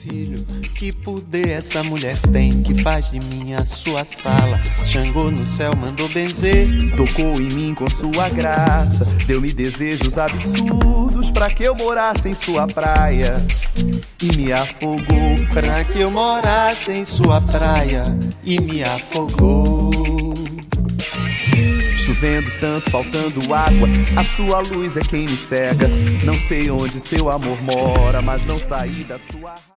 filho, que poder essa mulher tem, que faz de mim a sua sala. Xangô no céu mandou benzer, tocou em mim com sua graça, deu-me desejos absurdos pra que eu morasse em sua praia. E me afogou pra que eu morasse em sua praia. E me afogou. Chovendo tanto, faltando água, a sua luz é quem me cega. Não sei onde seu amor mora, mas não saí da sua...